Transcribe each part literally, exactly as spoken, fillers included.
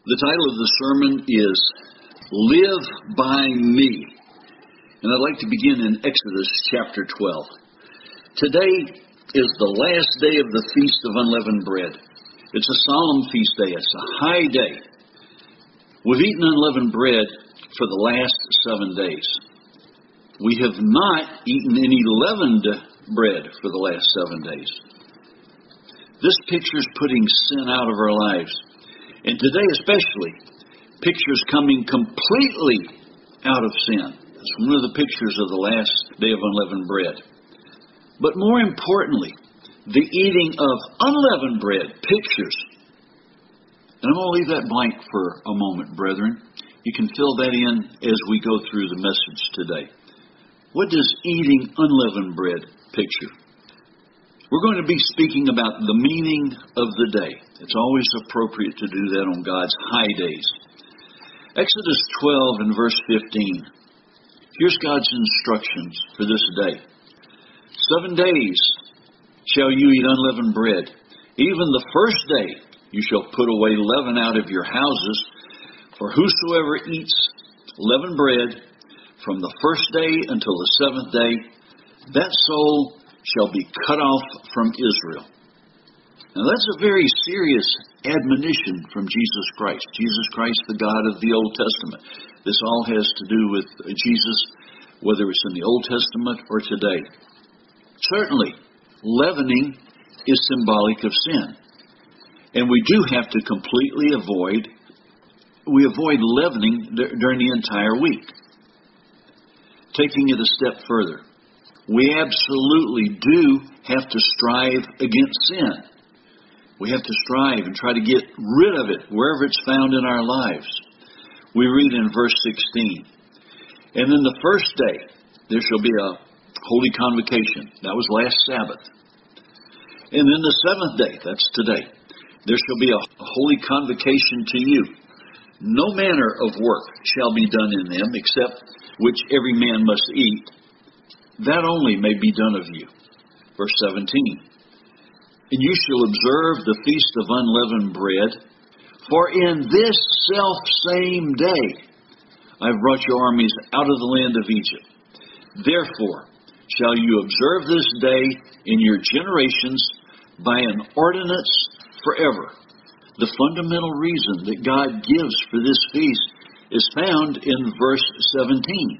The title of the sermon is Live by Me. And I'd like to begin in Exodus chapter twelve. Today is the last day of the Feast of Unleavened Bread. It's a solemn feast day. It's a high day. We've eaten unleavened bread for the last seven days. We have not eaten any leavened bread for the last seven days. This pictures putting sin out of our lives. And today especially, pictures coming completely out of sin. It's one of the pictures of the last day of unleavened bread. But more importantly, the eating of unleavened bread pictures. And I'm going to leave that blank for a moment, brethren. You can fill that in as we go through the message today. What does eating unleavened bread picture? We're going to be speaking about the meaning of the day. It's always appropriate to do that on God's high days. Exodus twelve and verse fifteen. Here's God's instructions for this day. Seven days shall you eat unleavened bread. Even the first day you shall put away leaven out of your houses. For whosoever eats leavened bread from the first day until the seventh day, that soul shall be cut off from Israel. Now that's a very serious admonition from Jesus Christ. Jesus Christ, the God of the Old Testament. This all has to do with Jesus, whether it's in the Old Testament or today. Certainly, leavening is symbolic of sin. And we do have to completely avoid, we avoid leavening d- during the entire week. Taking it a step further, we absolutely do have to strive against sin. We have to strive and try to get rid of it wherever it's found in our lives. We read in verse sixteen, and then the first day there shall be a holy convocation. That was last Sabbath. And then the seventh day, that's today, there shall be a holy convocation to you. No manner of work shall be done in them, except which every man must eat. That only may be done of you. Verse seventeen. And you shall observe the feast of unleavened bread, for in this self same day I have brought your armies out of the land of Egypt. Therefore shall you observe this day in your generations by an ordinance forever. The fundamental reason that God gives for this feast is found in verse seventeen.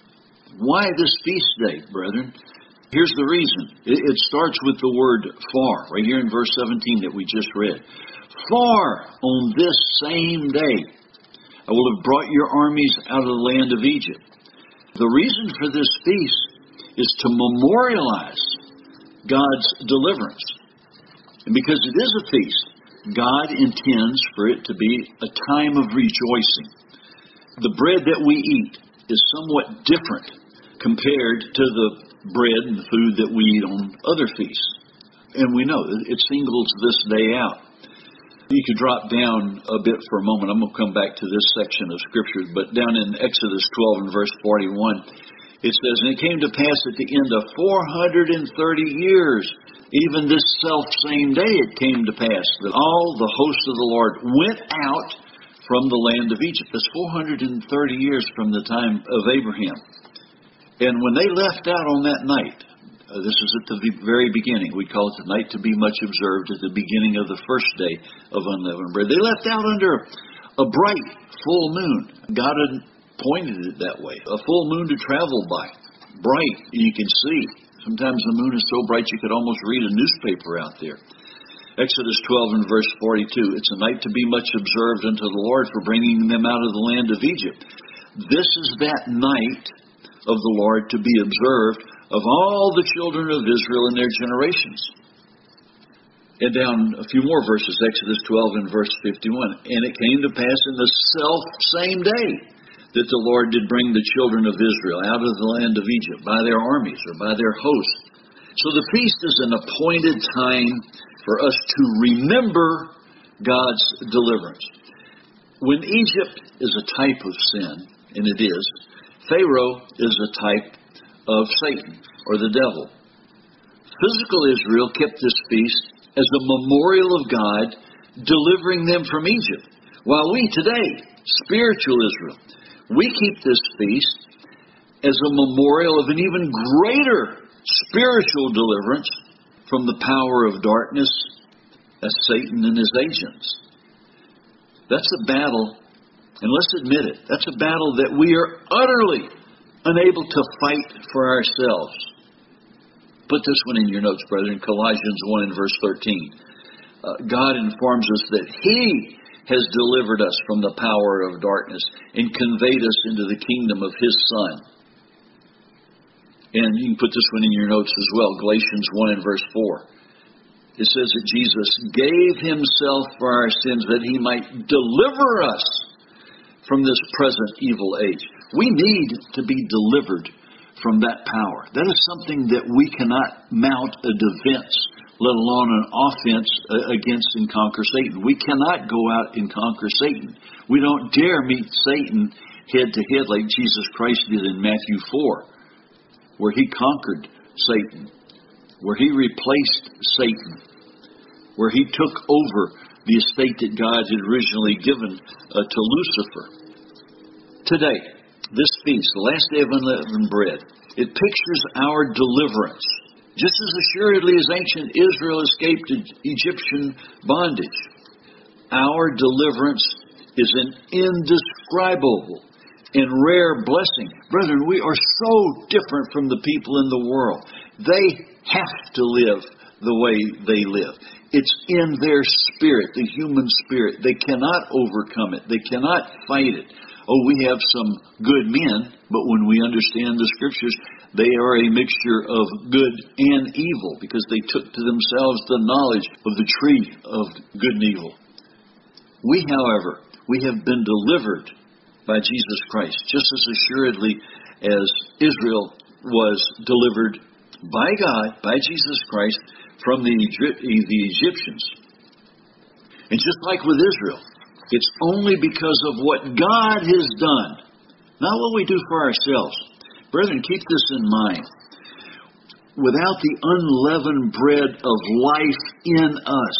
Why this feast day, brethren? Here's the reason. It starts with the word for, right here in verse seventeen that we just read. For on this same day I will have brought your armies out of the land of Egypt. The reason for this feast is to memorialize God's deliverance. And because it is a feast, God intends for it to be a time of rejoicing. The bread that we eat is somewhat different compared to the bread and the food that we eat on other feasts. And we know it singles this day out. You could drop down a bit for a moment. I'm going to come back to this section of Scripture, but down in Exodus twelve and verse forty-one, it says, and it came to pass at the end of four hundred thirty years, even this self same day it came to pass, that all the hosts of the Lord went out from the land of Egypt. That's four hundred thirty years from the time of Abraham. And when they left out on that night, uh, this is at the very beginning, we call it the night to be much observed, at the beginning of the first day of unleavened bread. They left out under a bright full moon. God had pointed it that way. A full moon to travel by. Bright, you can see. Sometimes the moon is so bright you could almost read a newspaper out there. Exodus twelve and verse forty-two, it's a night to be much observed unto the Lord for bringing them out of the land of Egypt. This is that night of the Lord to be observed of all the children of Israel in their generations. And down a few more verses, Exodus twelve and verse fifty-one. And it came to pass in the self same day that the Lord did bring the children of Israel out of the land of Egypt by their armies or by their hosts. So the feast is an appointed time for us to remember God's deliverance. When Egypt is a type of sin, and it is, Pharaoh is a type of Satan or the devil. Physical Israel kept this feast as a memorial of God delivering them from Egypt, While we today, spiritual Israel, we keep this feast as a memorial of an even greater spiritual deliverance from the power of darkness as Satan and his agents. That's a battle, and let's admit it, that's a battle that we are utterly unable to fight for ourselves. Put this one in your notes, brethren, Colossians one and verse thirteen. Uh, God informs us that He has delivered us from the power of darkness and conveyed us into the kingdom of His Son. And you can put this one in your notes as well, Galatians one and verse four. It says that Jesus gave Himself for our sins that He might deliver us from this present evil age. We need to be delivered from that power. That is something that we cannot mount a defense, let alone an offense against and conquer Satan. We cannot go out and conquer Satan. We don't dare meet Satan head to head like Jesus Christ did in Matthew four, where He conquered Satan, where He replaced Satan, where He took over the estate that God had originally given uh, to Lucifer. Today, this feast, the last day of unleavened bread, it pictures our deliverance. Just as assuredly as ancient Israel escaped Egyptian bondage, our deliverance is an indescribable and rare blessing. Brethren, we are so different from the people in the world. They have to live the way they live. It's in their spirit, the human spirit. They cannot overcome it. They cannot fight it. Oh, we have some good men, but when we understand the Scriptures, they are a mixture of good and evil because they took to themselves the knowledge of the tree of good and evil. We, however, we have been delivered by Jesus Christ, just as assuredly as Israel was delivered by God, by Jesus Christ, from the, the Egyptians. And just like with Israel, it's only because of what God has done, not what we do for ourselves. Brethren, keep this in mind. Without the unleavened bread of life in us,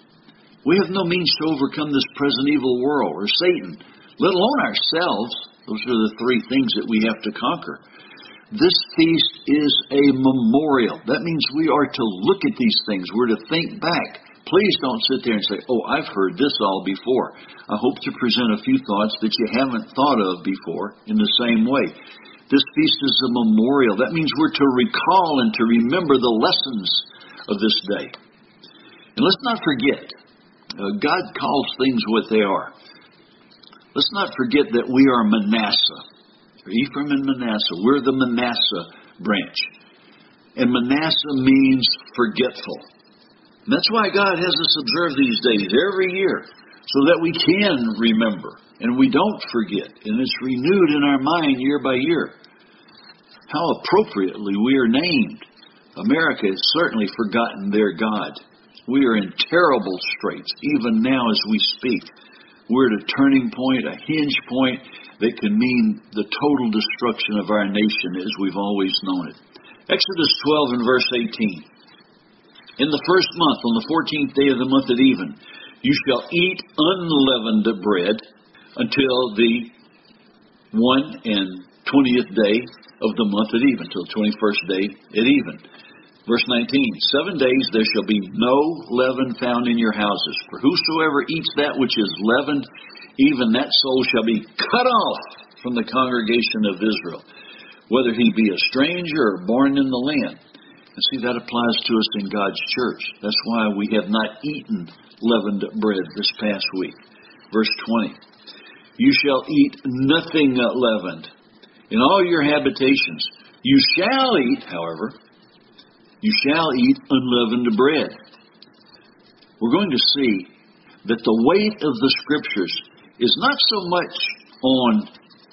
we have no means to overcome this present evil world or Satan, let alone ourselves. Those are the three things that we have to conquer. This feast is a memorial. That means we are to look at these things. We're to think back. Please don't sit there and say, oh, I've heard this all before. I hope to present a few thoughts that you haven't thought of before in the same way. This feast is a memorial. That means we're to recall and to remember the lessons of this day. And let's not forget, uh, God calls things what they are. Let's not forget that we are Manasseh. Ephraim and Manasseh. We're the Manasseh branch. And Manasseh means forgetful. And that's why God has us observe these days every year, so that we can remember and we don't forget. And it's renewed in our mind year by year. How appropriately we are named. America has certainly forgotten their God. We are in terrible straits, even now as we speak. We're at a turning point, a hinge point that can mean the total destruction of our nation as we've always known it. Exodus twelve and verse eighteen. In the first month, on the fourteenth day of the month at even, you shall eat unleavened bread until the one and twentieth day of the month at even, till the twenty-first day at even. Verse nineteen, seven days there shall be no leaven found in your houses. For whosoever eats that which is leavened, even that soul shall be cut off from the congregation of Israel, whether he be a stranger or born in the land. And see, that applies to us in God's church. That's why we have not eaten leavened bread this past week. Verse twenty, you shall eat nothing leavened in all your habitations. You shall eat, however, you shall eat unleavened bread. We're going to see that the weight of the Scriptures is not so much on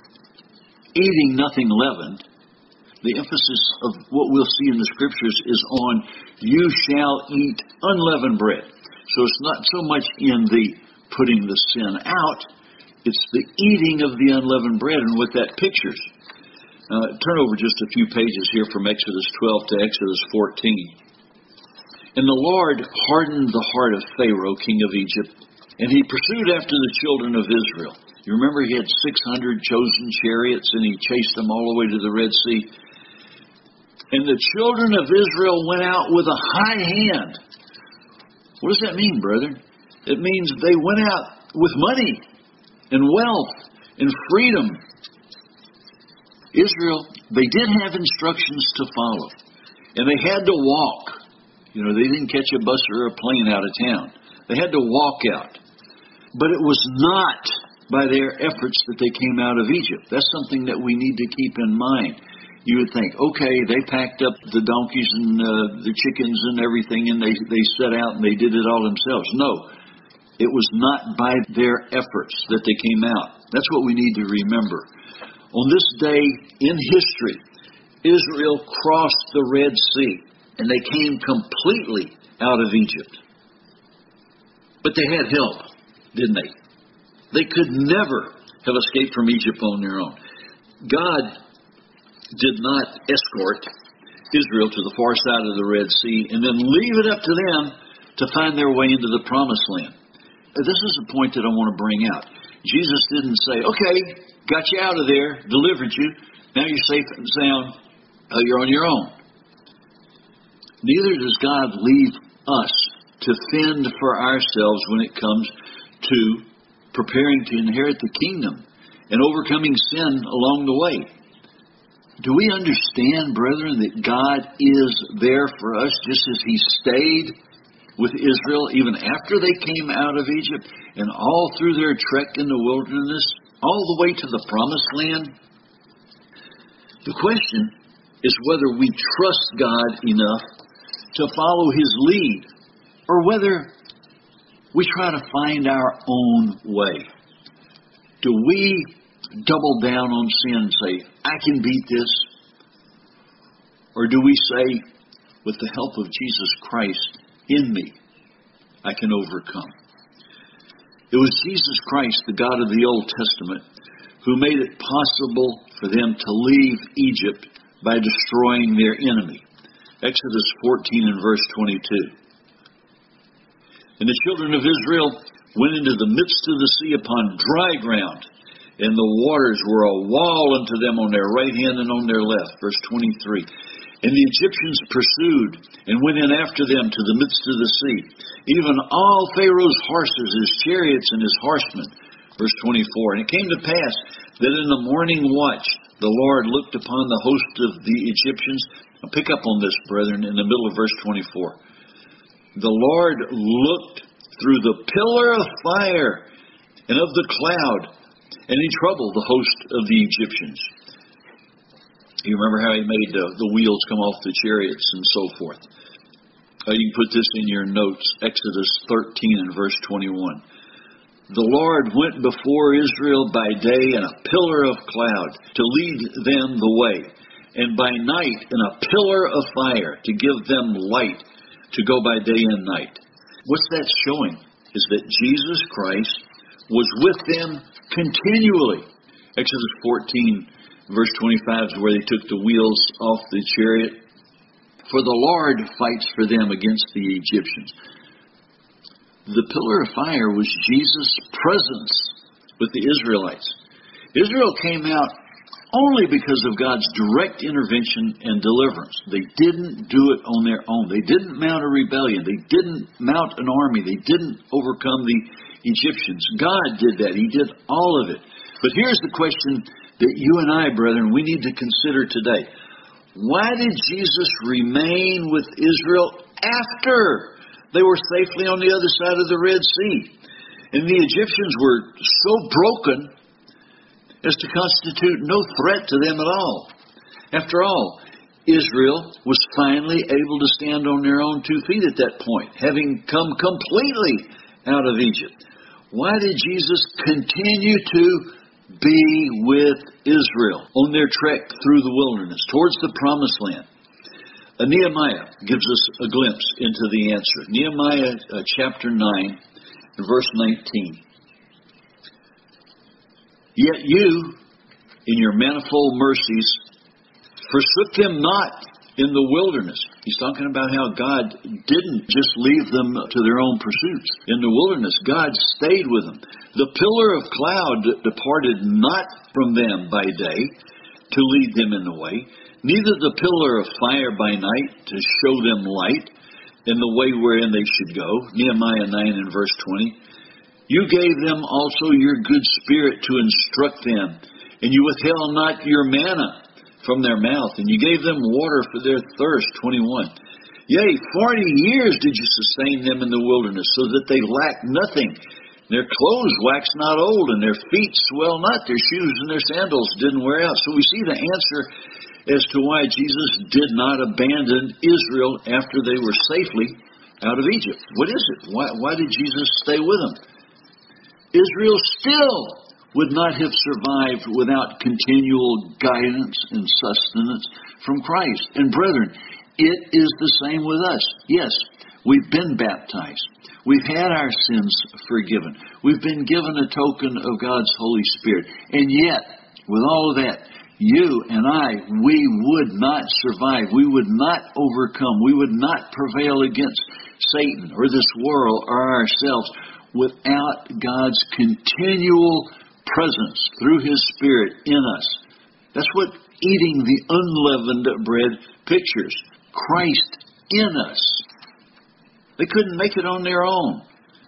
eating nothing leavened. The emphasis of what we'll see in the Scriptures is on you shall eat unleavened bread. So it's not so much in the putting the sin out, it's the eating of the unleavened bread and what that pictures. Uh, turn over just a few pages here from Exodus twelve to Exodus fourteen. And the Lord hardened the heart of Pharaoh, king of Egypt, And he pursued after the children of Israel. You remember he had six hundred chosen chariots, and he chased them all the way to the Red Sea. And the children of Israel went out with a high hand. What does that mean, brethren? It means they went out with money and wealth and freedom. Israel, they did have instructions to follow. And they had to walk. You know, they didn't catch a bus or a plane out of town. They had to walk out. But it was not by their efforts that they came out of Egypt. That's something that we need to keep in mind. You would think, okay, they packed up the donkeys and uh, the chickens and everything, and they, they set out and they did it all themselves. No, it was not by their efforts that they came out. That's what we need to remember. On this day in history, Israel crossed the Red Sea, and they came completely out of Egypt. But they had help, didn't they? They could never have escaped from Egypt on their own. God did not escort Israel to the far side of the Red Sea and then leave it up to them to find their way into the Promised Land. This is a point that I want to bring out. Jesus didn't say, okay, got you out of there, delivered you, now you're safe and sound, uh, you're on your own. Neither does God leave us to fend for ourselves when it comes to preparing to inherit the kingdom and overcoming sin along the way. Do we understand, brethren, that God is there for us just as He stayed with Israel even after they came out of Egypt and all through their trek in the wilderness, all the way to the Promised Land? The question is whether we trust God enough to follow His lead or whether we try to find our own way. Do we double down on sin and say, I can beat this? Or do we say, with the help of Jesus Christ in me, I can overcome? It was Jesus Christ, the God of the Old Testament, who made it possible for them to leave Egypt by destroying their enemy. Exodus fourteen and verse twenty-two. And the children of Israel went into the midst of the sea upon dry ground, and the waters were a wall unto them on their right hand and on their left. Verse twenty-three. And the Egyptians pursued and went in after them to the midst of the sea, even all Pharaoh's horses, his chariots, and his horsemen. Verse twenty-four. And it came to pass that in the morning watch the Lord looked upon the host of the Egyptians. Now pick up on this, brethren, in the middle of verse twenty-four. The Lord looked through the pillar of fire and of the cloud, and He troubled the host of the Egyptians. You remember how He made uh, the wheels come off the chariots and so forth. Uh, you can put this in your notes, Exodus thirteen and verse twenty-one. The Lord went before Israel by day in a pillar of cloud to lead them the way, and by night in a pillar of fire to give them light to go by day and night. What's that showing? Is that Jesus Christ was with them continually. Exodus fourteen, verse twenty-five is where they took the wheels off the chariot. For the Lord fights for them against the Egyptians. The pillar of fire was Jesus' presence with the Israelites. Israel came out only because of God's direct intervention and deliverance. They didn't do it on their own. They didn't mount a rebellion. They didn't mount an army. They didn't overcome the Egyptians. God did that. He did all of it. But here's the question that you and I, brethren, we need to consider today. Why did Jesus remain with Israel after they were safely on the other side of the Red Sea? And the Egyptians were so broken as to constitute no threat to them at all. After all, Israel was finally able to stand on their own two feet at that point, having come completely out of Egypt. Why did Jesus continue to be with Israel on their trek through the wilderness towards the Promised Land? Uh, Nehemiah gives us a glimpse into the answer. Nehemiah uh, chapter nine, verse nineteen. Yet you, in your manifold mercies, forsook them not in the wilderness. He's talking about how God didn't just leave them to their own pursuits. In the wilderness, God stayed with them. The pillar of cloud departed not from them by day to lead them in the way, neither the pillar of fire by night to show them light in the way wherein they should go. Nehemiah nine and verse twenty. You gave them also your good spirit to instruct them, and you withheld not your manna from their mouth, and you gave them water for their thirst. twenty-one. Yea, forty years did you sustain them in the wilderness, so that they lacked nothing. Their clothes waxed not old, and their feet swell not. Their shoes and their sandals didn't wear out. So we see the answer as to why Jesus did not abandon Israel after they were safely out of Egypt. What is it? Why, why did Jesus stay with them? Israel still would not have survived without continual guidance and sustenance from Christ. And brethren, it is the same with us. Yes, we've been baptized. We've had our sins forgiven. We've been given a token of God's Holy Spirit. And yet, with all of that, you and I, we would not survive. We would not overcome. We would not prevail against Satan or this world or ourselves without God's continual presence through His Spirit in us. That's what eating the unleavened bread pictures. Christ in us. They couldn't make it on their own.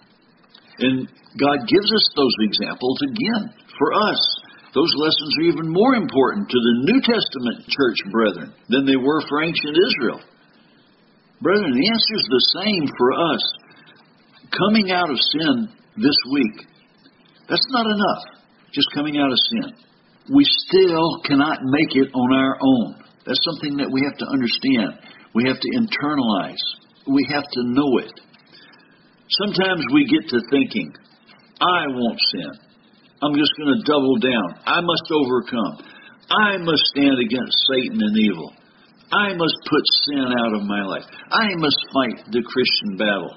And God gives us those examples again for us. Those lessons are even more important to the New Testament church brethren than they were for ancient Israel. Brethren, the answer is the same for us. Coming out of sin this week, that's not enough. Just coming out of sin. We still cannot make it on our own. That's something that we have to understand. We have to internalize. We have to know it. Sometimes we get to thinking, I won't sin. I'm just going to double down. I must overcome. I must stand against Satan and evil. I must put sin out of my life. I must fight the Christian battle.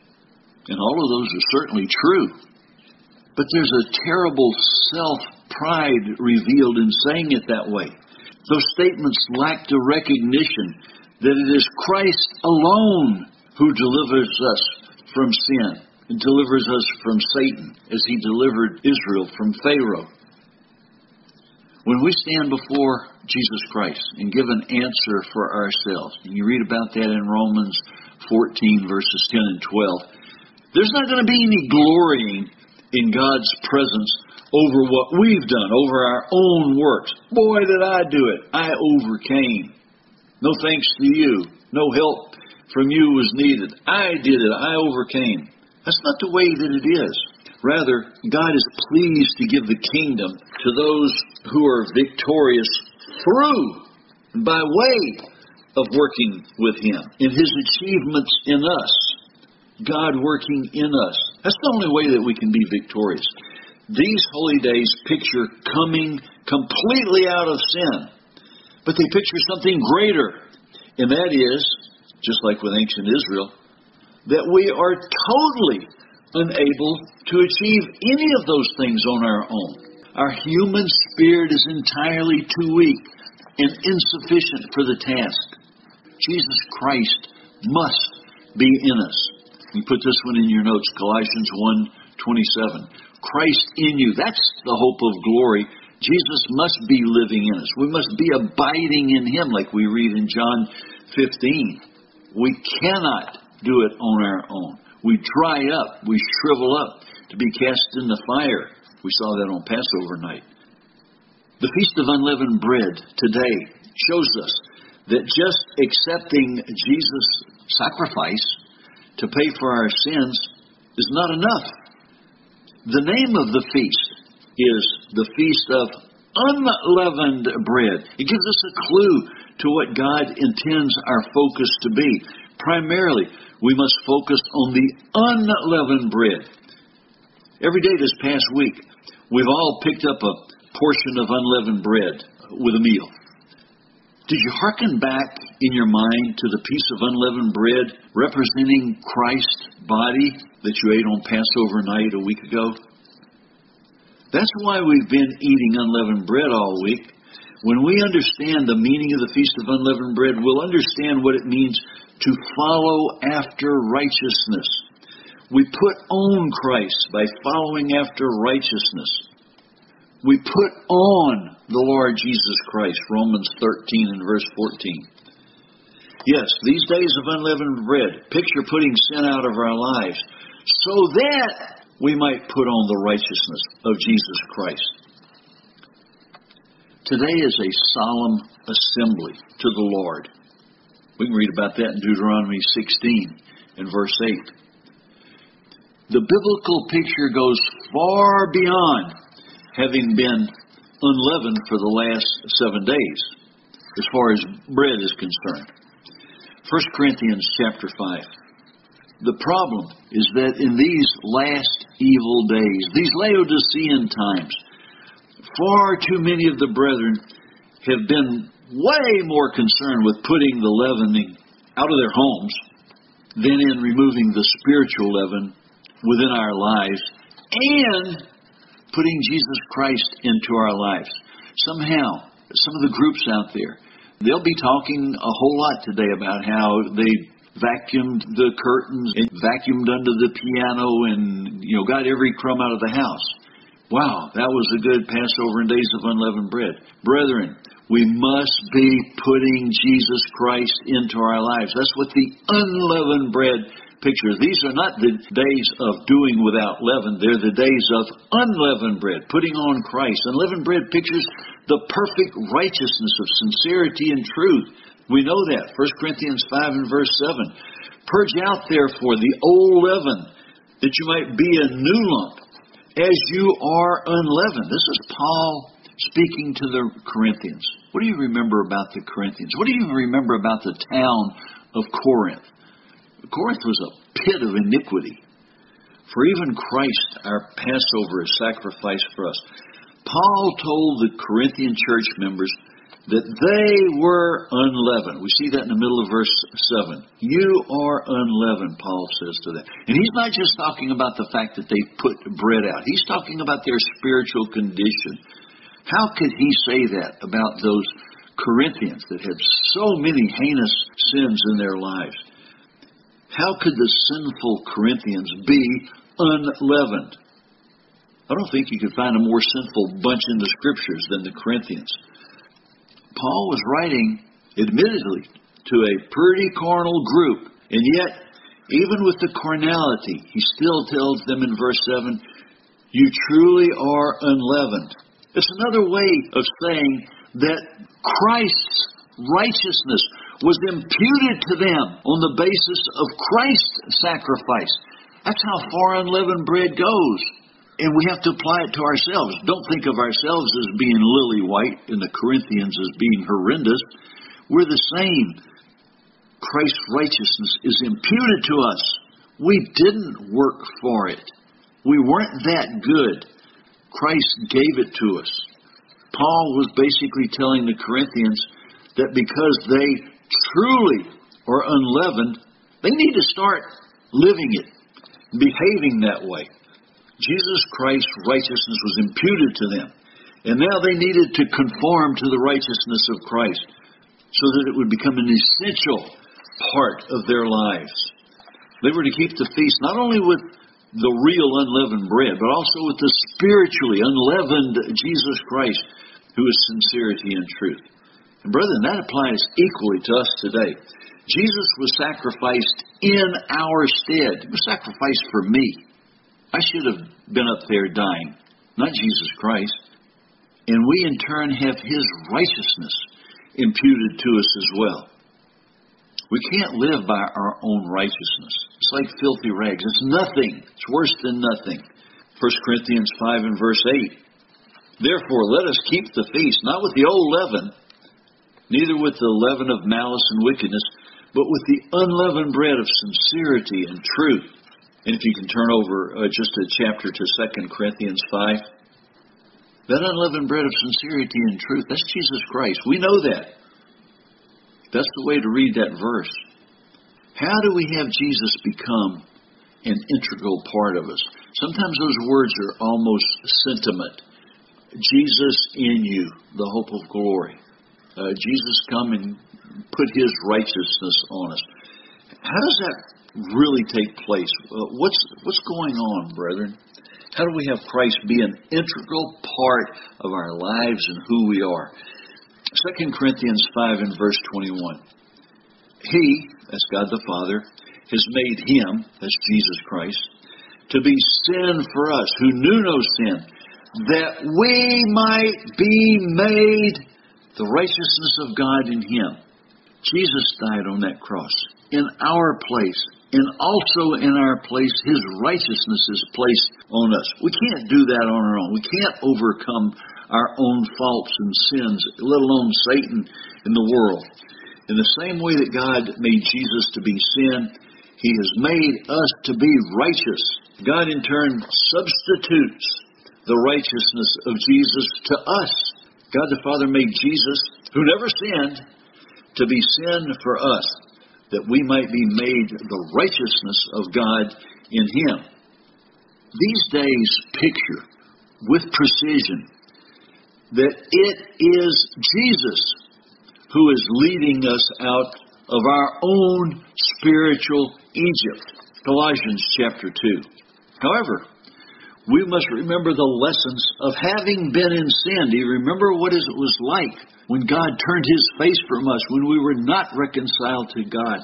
And all of those are certainly true. But there's a terrible self-pride revealed in saying it that way. Those statements lack the recognition that it is Christ alone who delivers us from sin and delivers us from Satan as He delivered Israel from Pharaoh. When we stand before Jesus Christ and give an answer for ourselves, and you read about that in Romans fourteen, verses ten and twelve, there's not going to be any glorying in God's presence over what we've done, over our own works. Boy, did I do it. I overcame. No thanks to you. No help from you was needed. I did it. I overcame. That's not the way that it is. Rather, God is pleased to give the kingdom to those who are victorious through and by way of working with Him in His achievements in us. God working in us. That's the only way that we can be victorious. These holy days picture coming completely out of sin. But they picture something greater. And that is, just like with ancient Israel, that we are totally unable to achieve any of those things on our own. Our human spirit is entirely too weak and insufficient for the task. Jesus Christ must be in us. You put this one in your notes, Colossians one twenty-seven. Christ in you. That's the hope of glory. Jesus must be living in us. We must be abiding in Him, like we read in John fifteen. We cannot do it on our own. We dry up. We shrivel up to be cast in the fire. We saw that on Passover night. The Feast of Unleavened Bread today shows us that just accepting Jesus' sacrifice to pay for our sins is not enough. The name of the feast is the Feast of Unleavened Bread. It gives us a clue to what God intends our focus to be. Primarily, we must focus on the unleavened bread. Every day this past week, we've all picked up a portion of unleavened bread with a meal. Did you hearken back in your mind to the piece of unleavened bread representing Christ's body that you ate on Passover night a week ago? That's why we've been eating unleavened bread all week. When we understand the meaning of the Feast of Unleavened Bread, we'll understand what it means to follow after righteousness. We put on Christ by following after righteousness. We put on the Lord Jesus Christ, Romans thirteen and verse fourteen. Yes, these days of unleavened bread picture putting sin out of our lives so that we might put on the righteousness of Jesus Christ. Today is a solemn assembly to the Lord. We can read about that in Deuteronomy sixteen and verse eight. The biblical picture goes far beyond having been unleavened for the last seven days, as far as bread is concerned. First Corinthians chapter five. The problem is that in these last evil days, these Laodicean times, far too many of the brethren have been way more concerned with putting the leavening out of their homes than in removing the spiritual leaven within our lives and putting Jesus Christ into our lives. Somehow, some of the groups out there, they'll be talking a whole lot today about how they vacuumed the curtains and vacuumed under the piano and, you know, got every crumb out of the house. Wow, that was a good Passover and Days of Unleavened Bread. Brethren, we must be putting Jesus Christ into our lives. That's what the unleavened bread pictures. These are not the days of doing without leaven. They're the days of unleavened bread, putting on Christ. Unleavened bread pictures the perfect righteousness of sincerity and truth. We know that. First Corinthians five and verse seven. Purge out, therefore, the old leaven, that you might be a new lump, as you are unleavened. This is Paul speaking to the Corinthians. What do you remember about the Corinthians? What do you remember about the town of Corinth? Corinth was a pit of iniquity. For even Christ, our Passover, is sacrificed for us. Paul told the Corinthian church members that they were unleavened. We see that in the middle of verse seven. You are unleavened, Paul says to them. And he's not just talking about the fact that they put bread out. He's talking about their spiritual condition. How could he say that about those Corinthians that had so many heinous sins in their lives? How could the sinful Corinthians be unleavened? I don't think you could find a more sinful bunch in the Scriptures than the Corinthians. Paul was writing, admittedly, to a pretty carnal group, and yet, even with the carnality, he still tells them in verse seven, you truly are unleavened. It's another way of saying that Christ's righteousness was imputed to them on the basis of Christ's sacrifice. That's how far unleavened bread goes. And we have to apply it to ourselves. Don't think of ourselves as being lily white and the Corinthians as being horrendous. We're the same. Christ's righteousness is imputed to us. We didn't work for it. We weren't that good. Christ gave it to us. Paul was basically telling the Corinthians that because they truly are unleavened, they need to start living it, behaving that way. Jesus Christ's righteousness was imputed to them, and now they needed to conform to the righteousness of Christ so that it would become an essential part of their lives. They were to keep the feast not only with the real unleavened bread, but also with the spiritually unleavened Jesus Christ, who is sincerity and truth. And brethren, that applies equally to us today. Jesus was sacrificed in our stead. He was sacrificed for me. I should have been up there dying, not Jesus Christ. And we in turn have His righteousness imputed to us as well. We can't live by our own righteousness. It's like filthy rags. It's nothing. It's worse than nothing. First Corinthians five and verse eight. Therefore, let us keep the feast, not with the old leaven, neither with the leaven of malice and wickedness, but with the unleavened bread of sincerity and truth. And if you can turn over uh, just a chapter to Second Corinthians five, that unleavened bread of sincerity and truth, that's Jesus Christ. We know that. That's the way to read that verse. How do we have Jesus become an integral part of us? Sometimes those words are almost sentiment. Jesus in you, the hope of glory. Uh, Jesus come and put His righteousness on us. How does that really take place? Uh, what's what's going on, brethren? How do we have Christ be an integral part of our lives and who we are? Second Corinthians five and verse twenty-one. He, that's God the Father, has made Him, that's Jesus Christ, to be sin for us who knew no sin, that we might be made the righteousness of God in Him. Jesus died on that cross in our place, and also in our place His righteousness is placed on us. We can't do that on our own. We can't overcome our own faults and sins, let alone Satan in the world. In the same way that God made Jesus to be sin, He has made us to be righteous. God in turn substitutes the righteousness of Jesus to us. God the Father made Jesus, who never sinned, to be sin for us, that we might be made the righteousness of God in Him. These days picture with precision that it is Jesus who is leading us out of our own spiritual Egypt. Colossians chapter two. However, we must remember the lessons of having been in sin. Do you remember what it was like when God turned His face from us, when we were not reconciled to God?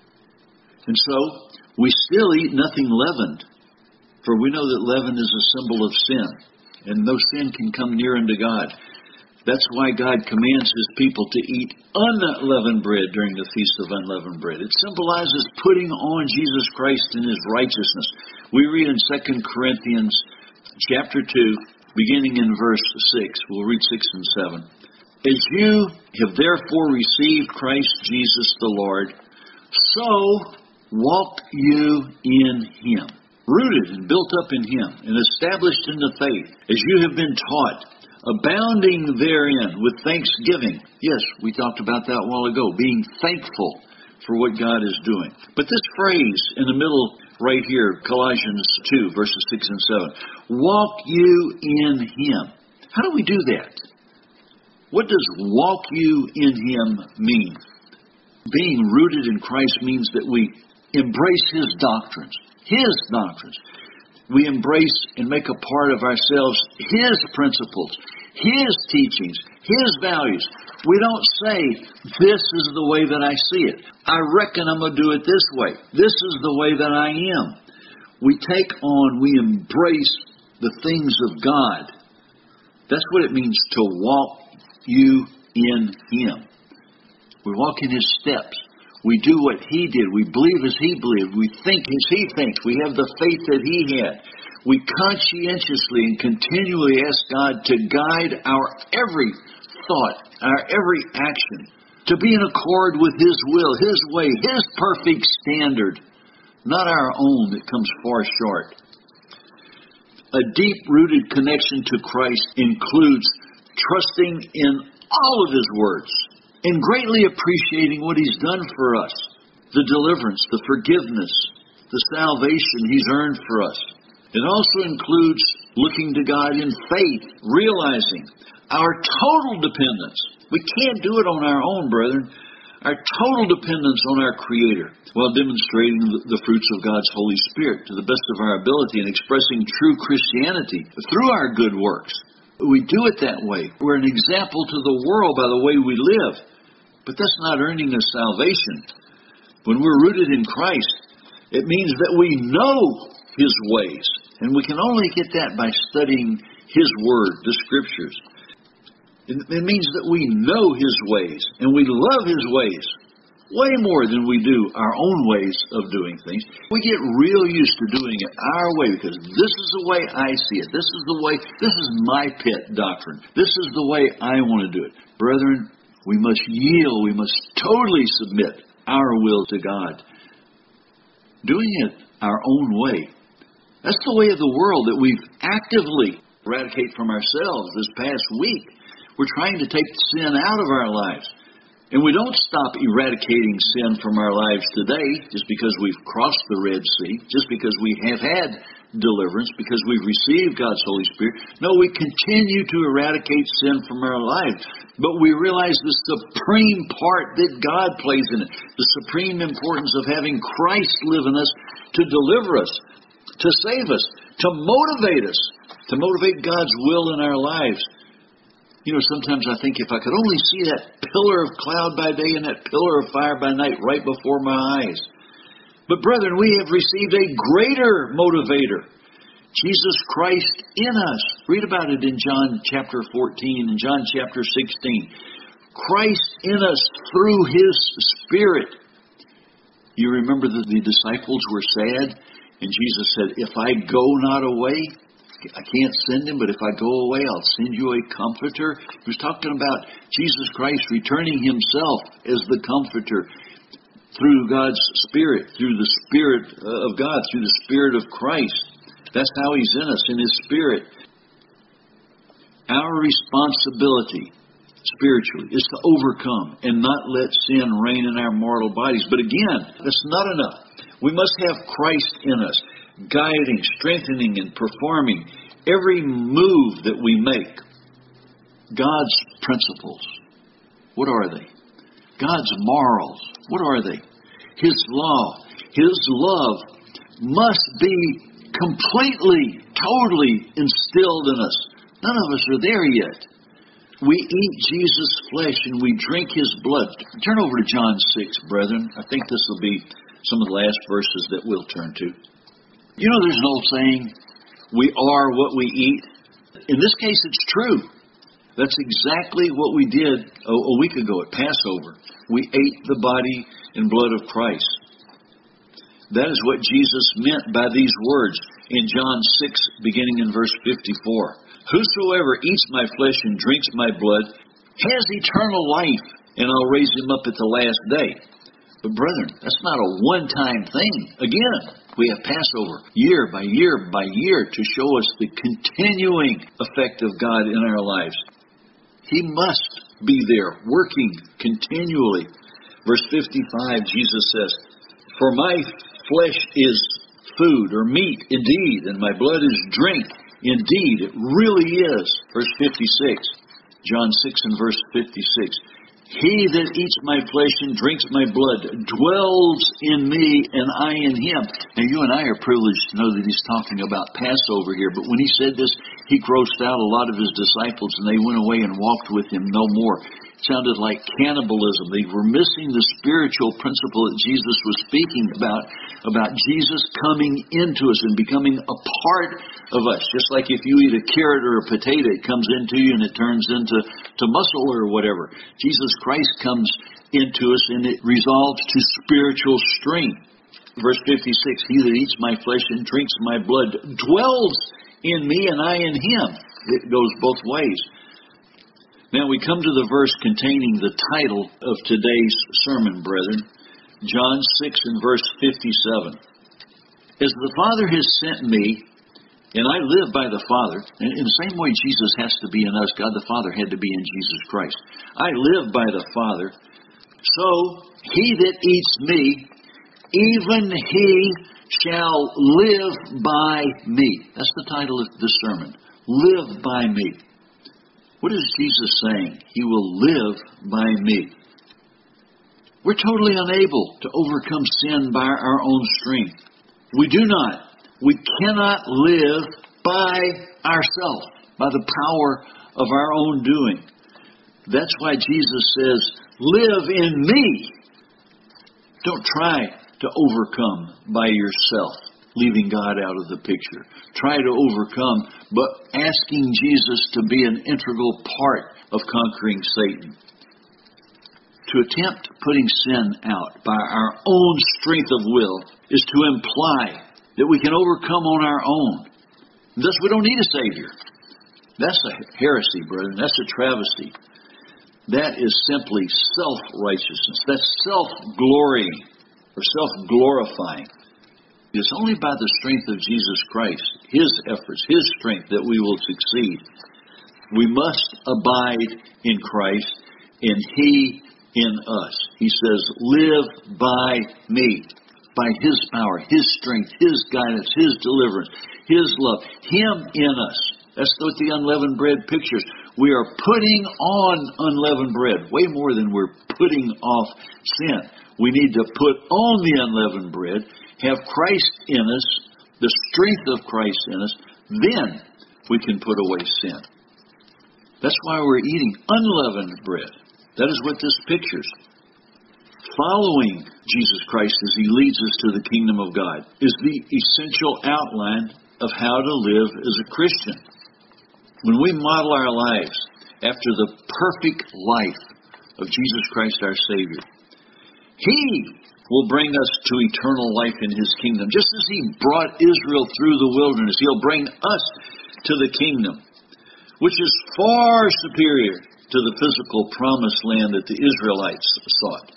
And so, we still eat nothing leavened, for we know that leaven is a symbol of sin, and no sin can come near unto God. That's why God commands His people to eat unleavened bread during the Feast of Unleavened Bread. It symbolizes putting on Jesus Christ in His righteousness. We read in Second Corinthians chapter two, beginning in verse six. We'll read six and seven. As you have therefore received Christ Jesus the Lord, so walk you in Him, rooted and built up in Him, and established in the faith, as you have been taught, abounding therein with thanksgiving. Yes, we talked about that a while ago, being thankful for what God is doing. But this phrase in the middle right here, Colossians two, verses six and seven, walk you in Him. How do we do that? What does walk you in Him mean? Being rooted in Christ means that we embrace His doctrines, His doctrines. We embrace and make a part of ourselves His principles, His teachings, His values. We don't say, this is the way that I see it. I reckon I'm going to do it this way. This is the way that I am. We take on, we embrace the things of God. That's what it means to walk you in Him. We walk in His steps. We do what He did. We believe as He believed. We think as He thinks. We have the faith that He had. We conscientiously and continually ask God to guide our every thought, our every action, to be in accord with His will, His way, His perfect standard, not our own that comes far short. A deep-rooted connection to Christ includes trusting in all of His words, and greatly appreciating what He's done for us, the deliverance, the forgiveness, the salvation He's earned for us. It also includes looking to God in faith, realizing our total dependence. We can't do it on our own, brethren. Our total dependence on our Creator, while demonstrating the fruits of God's Holy Spirit to the best of our ability and expressing true Christianity through our good works. We do it that way. We're an example to the world by the way we live. But that's not earning us salvation. When we're rooted in Christ, it means that we know His ways. And we can only get that by studying His Word, the Scriptures. It means that we know His ways, and we love His ways way more than we do our own ways of doing things. We get real used to doing it our way because this is the way I see it. This is the way, this is my pet doctrine. This is the way I want to do it. Brethren, we must yield. We must totally submit our will to God. Doing it our own way. That's the way of the world that we've actively eradicated from ourselves this past week. We're trying to take sin out of our lives. And we don't stop eradicating sin from our lives today just because we've crossed the Red Sea, just because we have had deliverance because we've received God's Holy Spirit. No, we continue to eradicate sin from our lives. But we realize the supreme part that God plays in it, the supreme importance of having Christ live in us to deliver us, to save us, to motivate us, to motivate God's will in our lives. You know, sometimes I think if I could only see that pillar of cloud by day and that pillar of fire by night right before my eyes. But brethren, we have received a greater motivator, Jesus Christ in us. Read about it in John chapter fourteen and John chapter sixteen. Christ in us through His Spirit. You remember that the disciples were sad, and Jesus said, if I go not away, I can't send Him, but if I go away, I'll send you a comforter. He was talking about Jesus Christ returning Himself as the comforter through God's Spirit, through the Spirit of God, through the Spirit of Christ. That's how He's in us, in His Spirit. Our responsibility spiritually is to overcome and not let sin reign in our mortal bodies. But again, that's not enough. We must have Christ in us, guiding, strengthening, and performing every move that we make. God's principles, what are they? God's morals, what are they? His law, His love must be completely, totally instilled in us. None of us are there yet. We eat Jesus' flesh and we drink His blood. Turn over to John six, brethren. I think this will be some of the last verses that we'll turn to. You know, there's an old saying, we are what we eat. In this case, it's true. That's exactly what we did a, a week ago at Passover. We ate the body and blood of Christ. That is what Jesus meant by these words in John six, beginning in verse fifty-four. Whosoever eats my flesh and drinks my blood has eternal life, and I'll raise him up at the last day. But brethren, that's not a one-time thing. Again, we have Passover year by year by year to show us the continuing effect of God in our lives. He must be there, working continually. Verse fifty-five, Jesus says, for my flesh is food or meat indeed, and my blood is drink indeed. It really is. Verse fifty-six, John six and verse fifty-six. He that eats my flesh and drinks my blood dwells in me and I in him. Now you and I are privileged to know that he's talking about Passover here, but when he said this, he grossed out a lot of his disciples and they went away and walked with him no more. It sounded like cannibalism. They were missing the spiritual principle that Jesus was speaking about, about Jesus coming into us and becoming a part of us. Just like if you eat a carrot or a potato, it comes into you and it turns into to muscle or whatever. Jesus Christ comes into us and it resolves to spiritual strength. Verse fifty-six, he that eats my flesh and drinks my blood dwells in me and I in him. It goes both ways. Now we come to the verse containing the title of today's sermon, brethren. John six and verse fifty-seven. As the Father has sent me, and I live by the Father, and in the same way Jesus has to be in us, God the Father had to be in Jesus Christ. I live by the Father, so he that eats me, even he shall live by me. That's the title of the sermon. Live by me. What is Jesus saying? He will live by me. We're totally unable to overcome sin by our own strength. We do not. We cannot live by ourselves, by the power of our own doing. That's why Jesus says, live in me. Don't try to overcome by yourself, leaving God out of the picture. Try to overcome, but asking Jesus to be an integral part of conquering Satan. To attempt putting sin out by our own strength of will is to imply that we can overcome on our own. Thus, we don't need a Savior. That's a heresy, brethren. That's a travesty. That is simply self-righteousness. That's self-glorying or self-glorifying. It's only by the strength of Jesus Christ, His efforts, His strength, that we will succeed. We must abide in Christ and He in us. He says, live by me. by His power, His strength, His guidance, His deliverance, His love, Him in us. That's what the unleavened bread pictures. We are putting on unleavened bread, way more than we're putting off sin. We need to put on the unleavened bread, have Christ in us, the strength of Christ in us, then we can put away sin. That's why we're eating unleavened bread. That is what this pictures. Following Jesus Christ as He leads us to the kingdom of God is the essential outline of how to live as a Christian. When we model our lives after the perfect life of Jesus Christ our Savior, He will bring us to eternal life in His kingdom. Just as He brought Israel through the wilderness, He'll bring us to the kingdom, which is far superior to the physical promised land that the Israelites sought.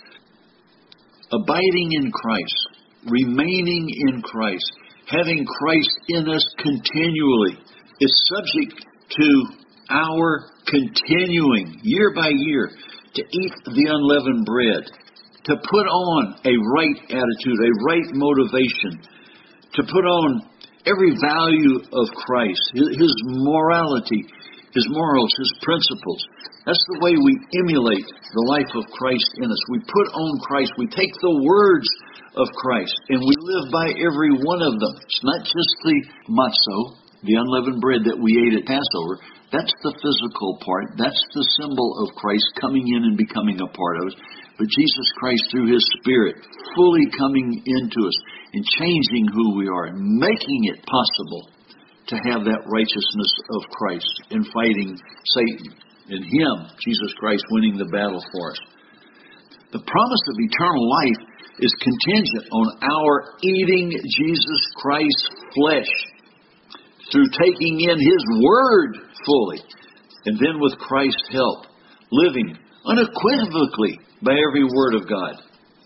Abiding in Christ, remaining in Christ, having Christ in us continually is subject to our continuing, year by year, to eat the unleavened bread, to put on a right attitude, a right motivation, to put on every value of Christ, His morality, His morals, His principles. That's the way we emulate the life of Christ in us. We put on Christ. We take the words of Christ and we live by every one of them. It's not just the matzo, the unleavened bread that we ate at Passover. That's the physical part. That's the symbol of Christ coming in and becoming a part of us. But Jesus Christ, through His Spirit, fully coming into us and changing who we are and making it possible to have that righteousness of Christ in fighting Satan. In Him, Jesus Christ, winning the battle for us. The promise of eternal life is contingent on our eating Jesus Christ's flesh through taking in His Word fully, and then with Christ's help, living unequivocally by every word of God.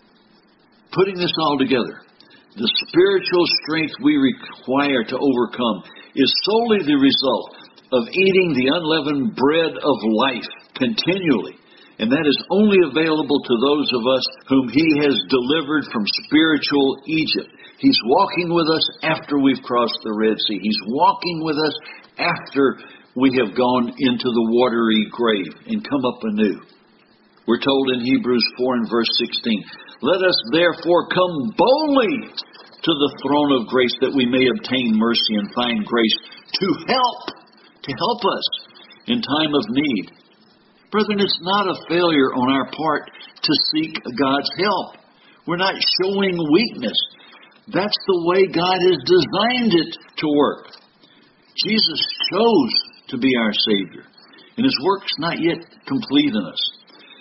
Putting this all together, the spiritual strength we require to overcome is solely the result of eating the unleavened bread of life continually. And that is only available to those of us whom He has delivered from spiritual Egypt. He's walking with us after we've crossed the Red Sea. He's walking with us after we have gone into the watery grave and come up anew. We're told in Hebrews four and verse sixteen, "Let us therefore come boldly to the throne of grace that we may obtain mercy and find grace to help to help us in time of need." Brethren, it's not a failure on our part to seek God's help. We're not showing weakness. That's the way God has designed it to work. Jesus chose to be our Savior, and His work's not yet complete in us.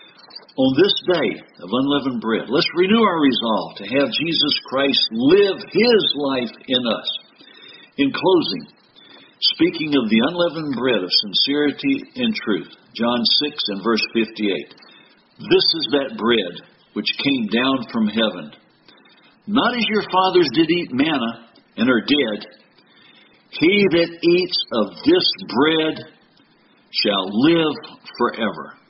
On this day of unleavened bread, let's renew our resolve to have Jesus Christ live His life in us. In closing, speaking of the unleavened bread of sincerity and truth, John six and verse fifty-eight. This is that bread which came down from heaven. Not as your fathers did eat manna and are dead. He that eats of this bread shall live forever.